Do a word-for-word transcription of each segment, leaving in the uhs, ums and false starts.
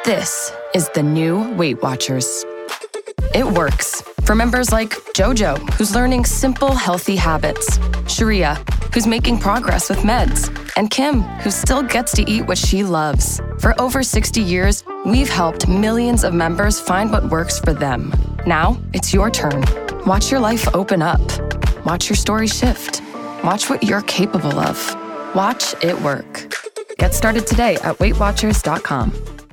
This is the new Weight Watchers. It works for members like Jojo, who's learning simple, healthy habits, Sharia, who's making progress with meds, and Kim, who still gets to eat what she loves. For over sixty years, we've helped millions of members find what works for them. Now, it's your turn. Watch your life open up. Watch your story shift. Watch what you're capable of. Watch it work. Get started today at weight watchers dot com.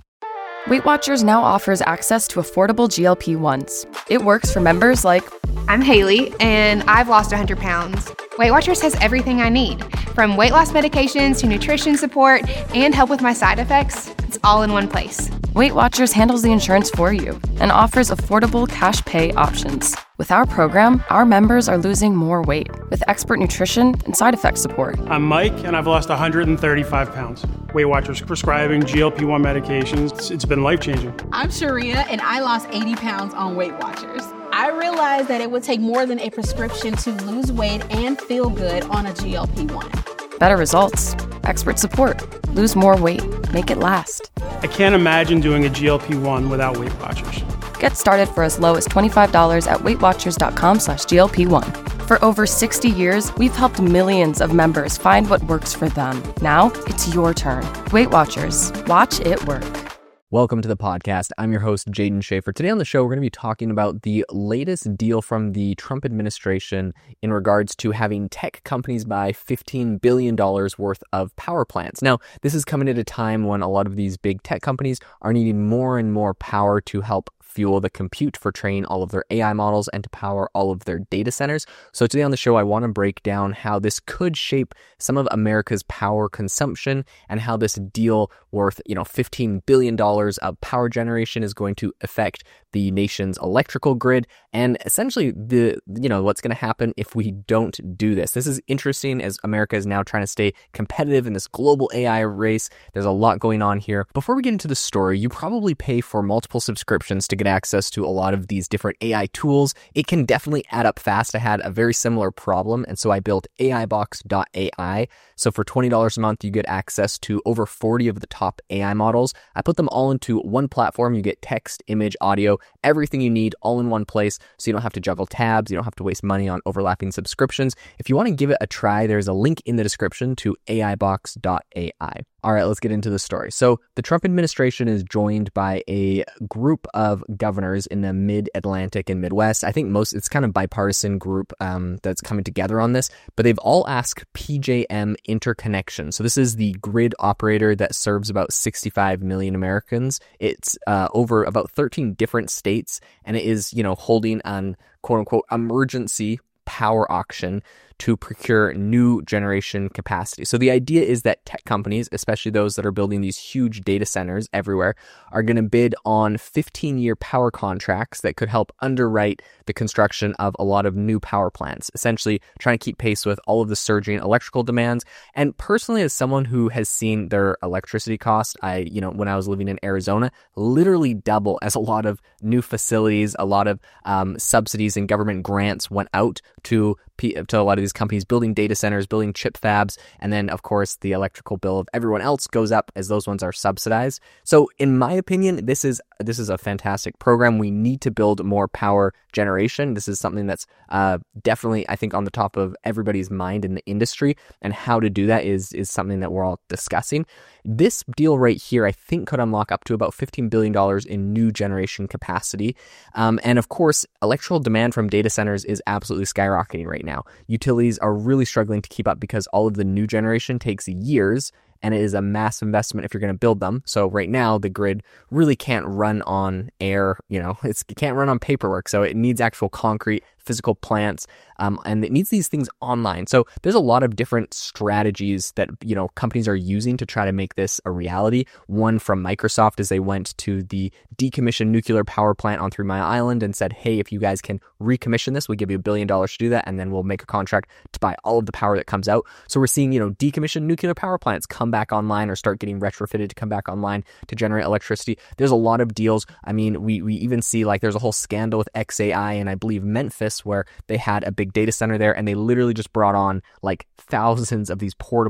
Weight Watchers now offers access to affordable G L P ones. It works for members like, I'm Haley, and I've lost one hundred pounds. Weight Watchers has everything I need, from weight loss medications to nutrition support and help with my side effects. It's all in one place. Weight Watchers handles the insurance for you and offers affordable cash pay options. With our program, our members are losing more weight with expert nutrition and side effect support. I'm Mike, and I've lost one hundred thirty-five pounds. Weight Watchers prescribing G L P one medications. It's been life-changing. I'm Sharia, and I lost eighty pounds on Weight Watchers. I realized that it would take more than a prescription to lose weight and feel good on a G L P one. Better results, expert support, lose more weight, make it last. I can't imagine doing a G L P one without Weight Watchers. Get started for as low as twenty-five dollars at weight watchers dot com slash G L P one. For over sixty years, we've helped millions of members find what works for them. Now, it's your turn. Weight Watchers. Watch it work. Welcome to the podcast. I'm your host, Jaden Schaefer. Today on the show, we're going to be talking about the latest deal from the Trump administration in regards to having tech companies buy fifteen billion dollars worth of power plants. Now, this is coming at a time when a lot of these big tech companies are needing more and more power to help fuel the compute for training all of their A I models and to power all of their data centers. So today on the show, I want to break down how this could shape some of America's power consumption and how this deal worth, you know, fifteen billion dollars of power generation is going to affect the nation's electrical grid and essentially the, you know, what's going to happen if we don't do this. This is interesting as America is now trying to stay competitive in this global A I race. There's a lot going on here. Before we get into the story, you probably pay for multiple subscriptions to get access to a lot of these different A I tools. It can definitely add up fast. I had a very similar problem, and so I built A I box dot A I. So for twenty dollars a month, you get access to over forty of the top A I models. I put them all into one platform. You get text, image, audio, everything you need all in one place, so you don't have to juggle tabs. You don't have to waste money on overlapping subscriptions. If you want to give it a try, there's a link in the description to A I box dot A I. All right, let's get into the story. So the Trump administration is joined by a group of governors in the mid-Atlantic and Midwest. I think most, it's kind of bipartisan group um, that's coming together on this, but they've all asked P J M Interconnection. So this is the grid operator that serves about sixty-five million Americans. It's uh, over about thirteen different states, and it is, you know, holding an quote-unquote emergency power auction to procure new generation capacity. So the idea is that tech companies, especially those that are building these huge data centers everywhere, are going to bid on fifteen-year power contracts that could help underwrite the construction of a lot of new power plants, essentially trying to keep pace with all of the surging electrical demands. And personally, as someone who has seen their electricity costs, I, you know, when I was living in Arizona, literally double as a lot of new facilities, a lot of um, subsidies and government grants went out to to a lot of these companies building data centers, building chip fabs, and then, of course, the electrical bill of everyone else goes up as those ones are subsidized. So, in my opinion, this is this is a fantastic program. We need to build more power generation. This is something that's uh, definitely, I think, on the top of everybody's mind in the industry, and how to do that is is something that we're all discussing. This deal right here, I think, could unlock up to about fifteen billion dollars in new generation capacity. Um, and of course, electrical demand from data centers is absolutely skyrocketing right now. Utilities are really struggling to keep up because all of the new generation takes years, and it is a massive investment if you're going to build them. So right now, the grid really can't run on air, you know, it's, it can't run on paperwork. So it needs actual concrete, physical plants, um, and it needs these things online. So there's a lot of different strategies that, you know, companies are using to try to make this a reality. One from Microsoft is they went to the decommissioned nuclear power plant on Three Mile Island and said, hey, if you guys can recommission this, we'll give you a billion dollars to do that, and then we'll make a contract to buy all of the power that comes out. So we're seeing, you know, decommissioned nuclear power plants come back online or start getting retrofitted to come back online to generate electricity. There's a lot of deals. I mean, we we even see like there's a whole scandal with X A I and I believe Memphis where they had a big data center there and they literally just brought on like thousands of these portable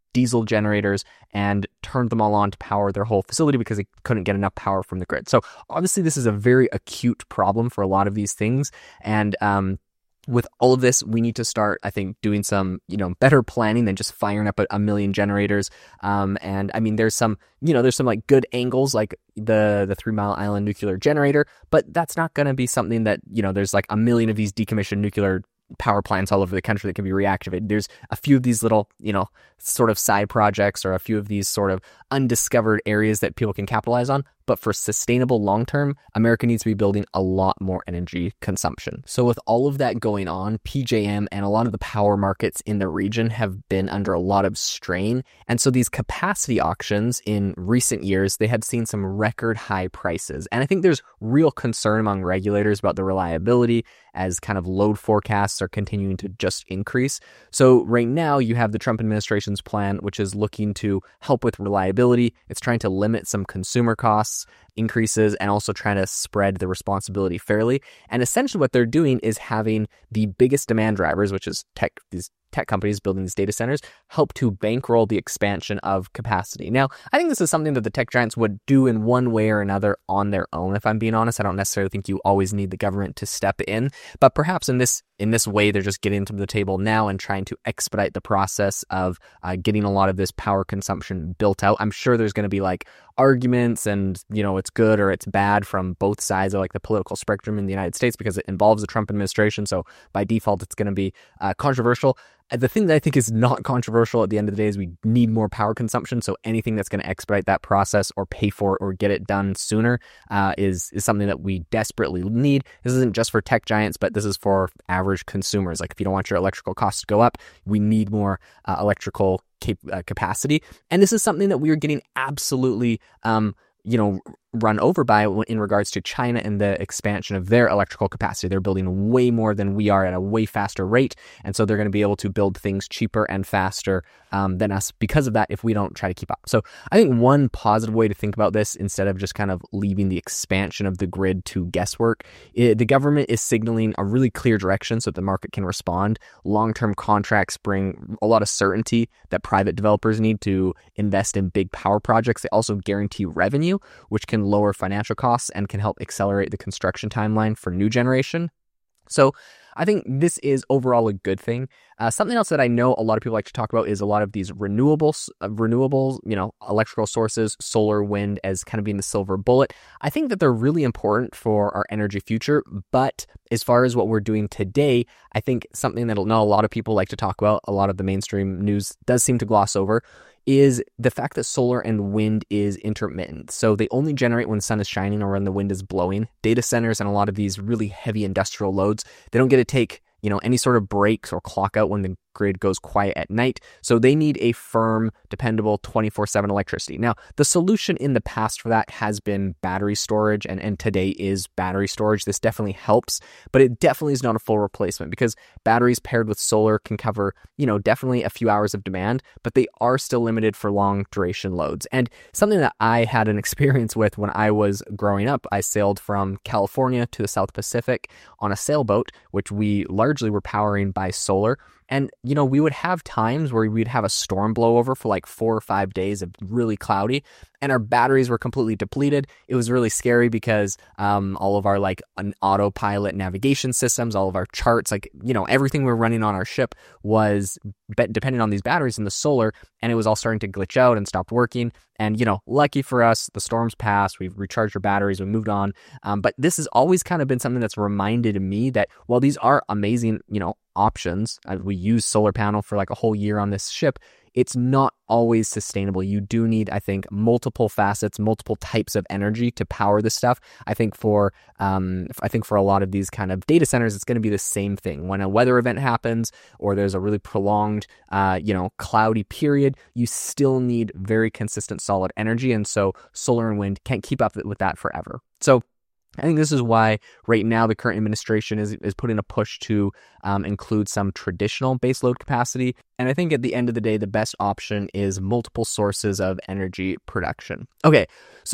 diesel generators and turned them all on to power their whole facility because they couldn't get enough power from the grid. So obviously this is a very acute problem for a lot of these things. And um, with all of this, we need to start, I think, doing some, you know, better planning than just firing up a, a million generators. Um, and I mean, there's some, you know, there's some like good angles, like the the Three Mile Island nuclear generator, but that's not going to be something that, you know, there's like a million of these decommissioned nuclear power plants all over the country that can be reactivated. There's a few of these little, you know, sort of side projects or a few of these sort of undiscovered areas that people can capitalize on. But for sustainable long-term, America needs to be building a lot more energy consumption. So with all of that going on, P J M and a lot of the power markets in the region have been under a lot of strain. And so these capacity auctions in recent years, they had seen some record high prices. And I think there's real concern among regulators about the reliability as kind of load forecasts are continuing to just increase. So right now you have the Trump administration's plan, which is looking to help with reliability. It's trying to limit some consumer costs increases and also trying to spread the responsibility fairly. And essentially what they're doing is having the biggest demand drivers, which is tech, these tech companies building these data centers, help to bankroll the expansion of capacity. Now, I think this is something that the tech giants would do in one way or another on their own, if I'm being honest. I don't necessarily think you always need the government to step in, but perhaps in this in this way, they're just getting to the table now and trying to expedite the process of uh, getting a lot of this power consumption built out. I'm sure there's going to be like arguments and, you know, it's good or it's bad from both sides of like the political spectrum in the United States because it involves the Trump administration. So by default, it's going to be uh, controversial. The thing that I think is not controversial at the end of the day is we need more power consumption. So anything that's going to expedite that process or pay for it or get it done sooner uh, is, is something that we desperately need. This isn't just for tech giants, but this is for average consumers. Like if you don't want your electrical costs to go up, we need more uh, electrical cap- uh, capacity. And this is something that we are getting absolutely, um, you know, run over by in regards to China and the expansion of their electrical capacity. They're building way more than we are at a way faster rate. And so they're going to be able to build things cheaper and faster um, than us because of that if we don't try to keep up. So I think one positive way to think about this, instead of just kind of leaving the expansion of the grid to guesswork, it, the government is signaling a really clear direction so that the market can respond. Long-term contracts bring a lot of certainty that private developers need to invest in big power projects. They also guarantee revenue, which can lower financial costs and can help accelerate the construction timeline for new generation. So I think this is overall a good thing. Uh, something else that I know a lot of people like to talk about is a lot of these renewables, uh, renewables, you know, electrical sources, solar, wind as kind of being the silver bullet. I think that they're really important for our energy future. But as far as what we're doing today, I think something that not a lot of people like to talk about, a lot of the mainstream news does seem to gloss over, is the fact that solar and wind is intermittent. So they only generate when the sun is shining or when the wind is blowing. Data centers and a lot of these really heavy industrial loads, they don't get to take, you know, any sort of breaks or clock out when the grid goes quiet at night. So they need a firm, dependable twenty-four seven electricity. Now, the solution in the past for that has been battery storage, and, and today is battery storage. This definitely helps, but it definitely is not a full replacement because batteries paired with solar can cover, you know, definitely a few hours of demand, but they are still limited for long duration loads. And something that I had an experience with when I was growing up, I sailed from California to the South Pacific on a sailboat, which we largely were powering by solar. And, you know, we would have times where we'd have a storm blow over for like four or five days of really cloudy, and our batteries were completely depleted. It was really scary because um, all of our like an autopilot navigation systems, all of our charts, like, you know, everything we were running on our ship was be- dependent on these batteries and the solar, and it was all starting to glitch out and stopped working. And, you know, lucky for us, the storms passed, we've recharged our batteries, we moved on. Um, but this has always kind of been something that's reminded me that while these are amazing, you know, options, uh, we use solar panel for like a whole year on this ship, it's not always sustainable. You do need, I think, multiple facets, multiple types of energy to power this stuff. I think for um, I think for a lot of these kind of data centers, it's going to be the same thing. When a weather event happens or there's a really prolonged, uh, you know, cloudy period, you still need very consistent, solid energy. And so solar and wind can't keep up with that forever. So I think this is why right now the current administration is is putting a push to um, include some traditional baseload capacity. And I think at the end of the day, the best option is multiple sources of energy production. Okay, so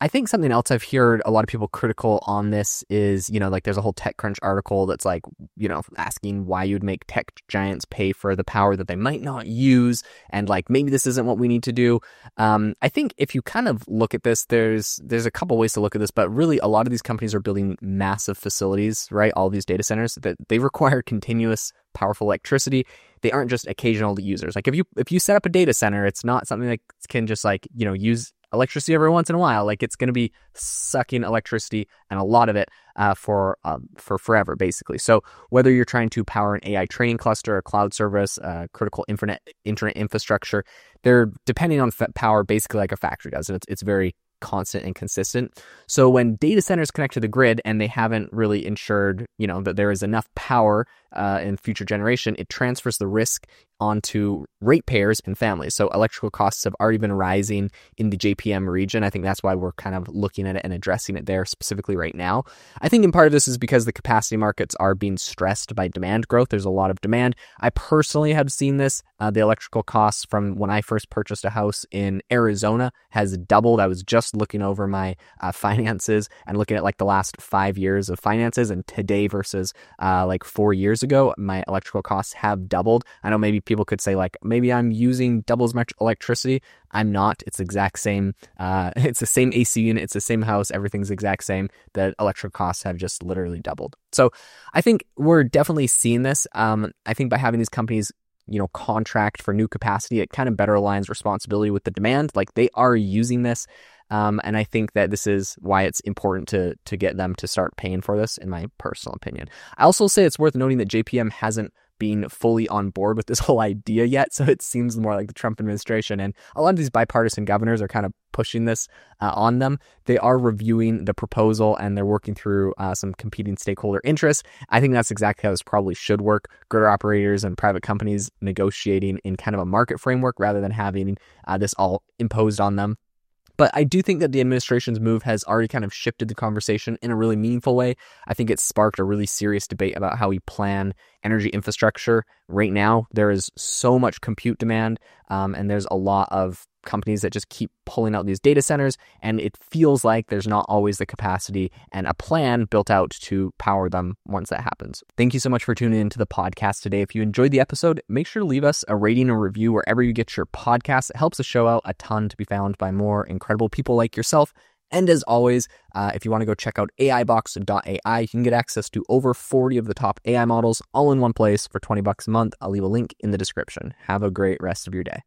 I think something else I've heard a lot of people critical on this is, you know, like there's a whole TechCrunch article that's like, you know, asking why you'd make tech giants pay for the power that they might not use. And like, maybe this isn't what we need to do. Um, I think if you kind of look at this, there's there's a couple ways to look at this, but really a lot of these companies are building massive facilities, right? All these data centers that they require continuous powerful electricity. They aren't just occasional users. Like if you if you set up a data center, it's not something that can just like, you know, use electricity every once in a while. Like it's going to be sucking electricity and a lot of it uh, for um, for forever, basically. So whether you're trying to power an A I training cluster, a cloud service, uh, critical internet internet infrastructure, they're depending on f- power basically like a factory does. And it's it's very constant and consistent. So when data centers connect to the grid and they haven't really ensured, you know, that there is enough power uh, in future generation, it transfers the risk onto ratepayers and families. So electrical costs have already been rising in the J P M region. I think that's why we're kind of looking at it and addressing it there specifically right now. I think in part of this is because the capacity markets are being stressed by demand growth. There's a lot of demand. I personally have seen this. Uh, the electrical costs from when I first purchased a house in Arizona has doubled. I was just looking over my uh, finances and looking at like the last five years of finances, and today versus uh, like four years ago, my electrical costs have doubled. I know maybe people could say like, maybe I'm using double as much electricity. I'm not. It's the exact same. Uh, it's the same A C unit. It's the same house. Everything's the exact same. The electric costs have just literally doubled. So I think we're definitely seeing this. Um, I think by having these companies, you know, contract for new capacity, it kind of better aligns responsibility with the demand. Like they are using this. Um, and I think that this is why it's important to to get them to start paying for this, in my personal opinion. I also say it's worth noting that J P M hasn't been fully on board with this whole idea yet. So it seems more like the Trump administration and a lot of these bipartisan governors are kind of pushing this uh, on them. They are reviewing the proposal and they're working through uh, some competing stakeholder interests. I think that's exactly how this probably should work. Grid operators and private companies negotiating in kind of a market framework rather than having uh, this all imposed on them. But I do think that the administration's move has already kind of shifted the conversation in a really meaningful way. I think it's sparked a really serious debate about how we plan energy infrastructure. Right now, there is so much compute demand, um, and there's a lot of companies that just keep pulling out these data centers, and it feels like there's not always the capacity and a plan built out to power them once that happens. Thank you so much for tuning into the podcast today. If you enjoyed the episode, make sure to leave us a rating or review wherever you get your podcasts. It helps the show out a ton to be found by more incredible people like yourself. And as always, uh, if you want to go check out A I box dot A I, you can get access to over forty of the top A I models all in one place for twenty bucks a month. I'll leave a link in the description. Have a great rest of your day.